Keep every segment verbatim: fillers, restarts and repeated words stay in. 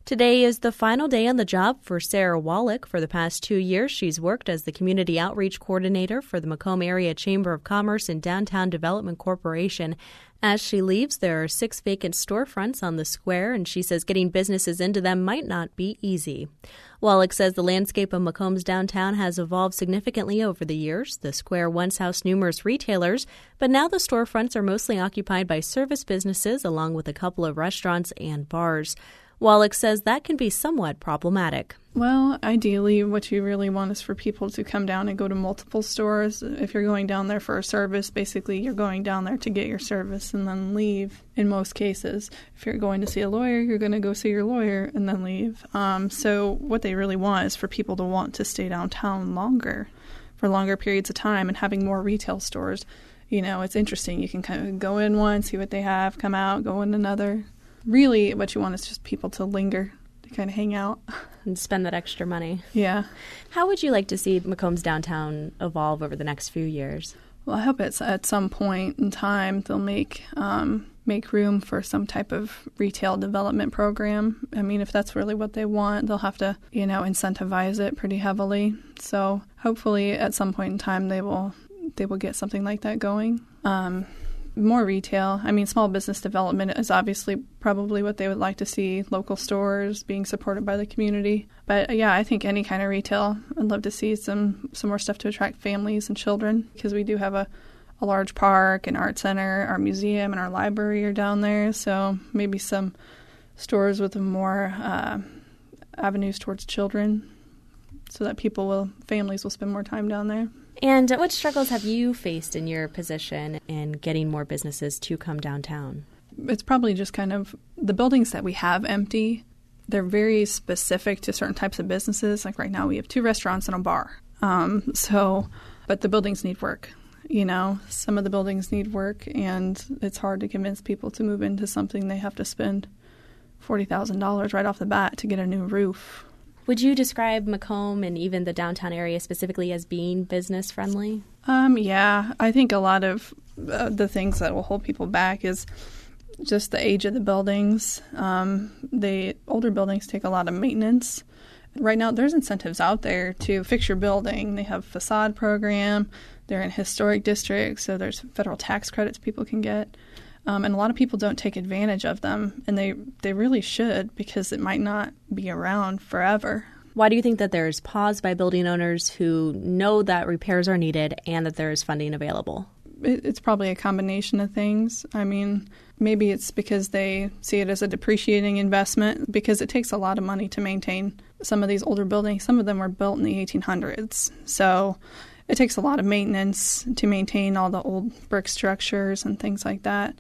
Today is the final day on the job for Sarah Wallach. For the past two years, she's worked as the Community Outreach Coordinator for the Macomb Area Chamber of Commerce and Downtown Development Corporation. As she leaves, there are six vacant storefronts on the square, and she says getting businesses into them might not be easy. Wallach says the landscape of Macomb's downtown has evolved significantly over the years. The square once housed numerous retailers, but now the storefronts are mostly occupied by service businesses, along with a couple of restaurants and bars. Wallach says that can be somewhat problematic. Well, ideally, what you really want is for people to come down and go to multiple stores. If you're going down there for a service, basically you're going down there to get your service and then leave in most cases. If you're going to see a lawyer, you're going to go see your lawyer and then leave. Um, so what they really want is for people to want to stay downtown longer, for longer periods of time, and having more retail stores. You know, it's interesting. You can kind of go in one, see what they have, come out, go in another. Really, what you want is just people to linger, to kind of hang out. And spend that extra money. Yeah. How would you like to see Macomb's downtown evolve over the next few years? Well, I hope it's at some point in time they'll make um, make room for some type of retail development program. I mean, if that's really what they want, they'll have to, you know, incentivize it pretty heavily. So hopefully at some point in time they will they will get something like that going. Um More retail. I mean, small business development is obviously probably what they would like to see, local stores being supported by the community. But, yeah, I think any kind of retail. I'd love to see some, some more stuff to attract families and children, because we do have a, a large park, an art center, our museum and our library are down there. So maybe some stores with more uh, avenues towards children so that people will, families will spend more time down there. And what struggles have you faced in your position in getting more businesses to come downtown? It's probably just kind of the buildings that we have empty. They're very specific to certain types of businesses. Like right now we have two restaurants and a bar. Um, so, but the buildings need work. You know, some of the buildings need work, and it's hard to convince people to move into something they have to spend forty thousand dollars right off the bat to get a new roof. Would you describe Macomb and even the downtown area specifically as being business friendly? Um, yeah, I think a lot of uh, the things that will hold people back is just the age of the buildings. Um, the older buildings take a lot of maintenance. Right now, there's incentives out there to fix your building. They have facade program. They're in historic districts, so there's federal tax credits people can get. Um, and a lot of people don't take advantage of them, and they, they really should, because it might not be around forever. Why do you think that there's pause by building owners who know that repairs are needed and that there is funding available? It, it's probably a combination of things. I mean, maybe it's because they see it as a depreciating investment, because it takes a lot of money to maintain some of these older buildings. Some of them were built in the eighteen hundreds, so it takes a lot of maintenance to maintain all the old brick structures and things like that.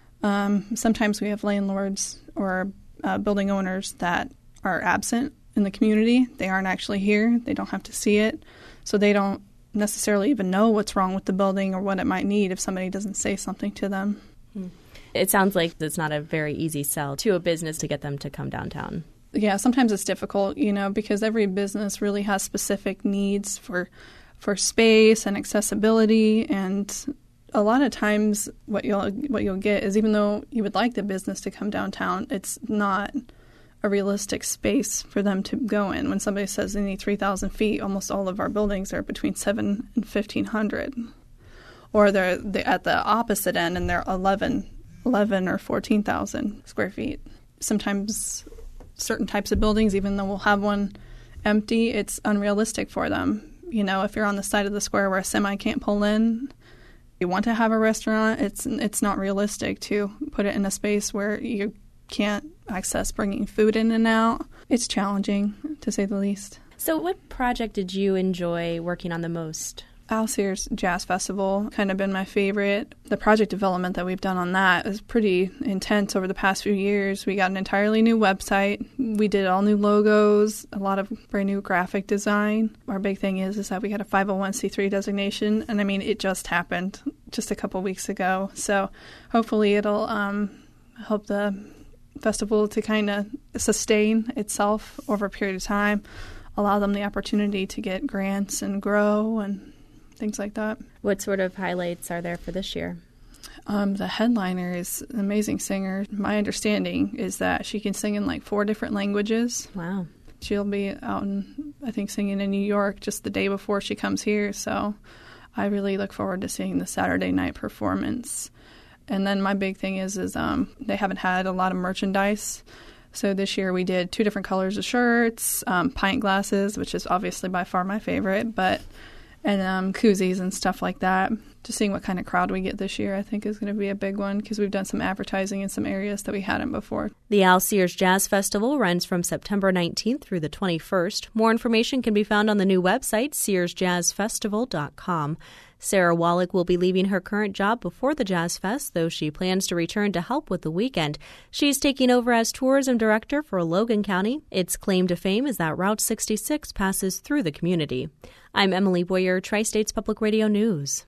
Um, sometimes we have landlords or uh, building owners that are absent in the community. They aren't actually here. They don't have to see it. So they don't necessarily even know what's wrong with the building or what it might need if somebody doesn't say something to them. It sounds like it's not a very easy sell to a business to get them to come downtown. Yeah, sometimes it's difficult, you know, because every business really has specific needs for for space and accessibility, and a lot of times what you'll what you'll get is, even though you would like the business to come downtown, it's not a realistic space for them to go in. When somebody says they need three thousand feet, almost all of our buildings are between seven and fifteen hundred, or they're, they're at the opposite end and they're eleven, eleven or fourteen thousand square feet. Sometimes certain types of buildings, even though we'll have one empty, it's unrealistic for them. You know, if you're on the side of the square where a semi can't pull in, you want to have a restaurant, it's it's not realistic to put it in a space where you can't access bringing food in and out. It's challenging, to say the least. So what project did you enjoy working on the most? Al Sears Jazz Festival kind of been my favorite. The project development that we've done on that is pretty intense over the past few years. We got an entirely new website. We did all new logos, a lot of brand new graphic design. Our big thing is, is that we got a five oh one c three designation, and I mean, it just happened just a couple weeks ago. So hopefully it'll um, help the festival to kind of sustain itself over a period of time, allow them the opportunity to get grants and grow and things like that. What sort of highlights are there for this year? Um, the headliner is an amazing singer. My understanding is that she can sing in like four different languages. Wow. She'll be out in, I think, singing in New York just the day before she comes here. So I really look forward to seeing the Saturday night performance. And then my big thing is, is um, they haven't had a lot of merchandise. So this year we did two different colors of shirts, um, pint glasses, which is obviously by far my favorite, but and um, koozies and stuff like that. Just seeing what kind of crowd we get this year, I think, is going to be a big one because we've done some advertising in some areas that we hadn't before. The Al Sears Jazz Festival runs from September nineteenth through the twenty-first. More information can be found on the new website, sears jazz festival dot com. Sarah Wallach will be leaving her current job before the Jazz Fest, though she plans to return to help with the weekend. She's taking over as tourism director for Logan County. Its claim to fame is that Route sixty-six passes through the community. I'm Emily Boyer, Tri-States Public Radio News.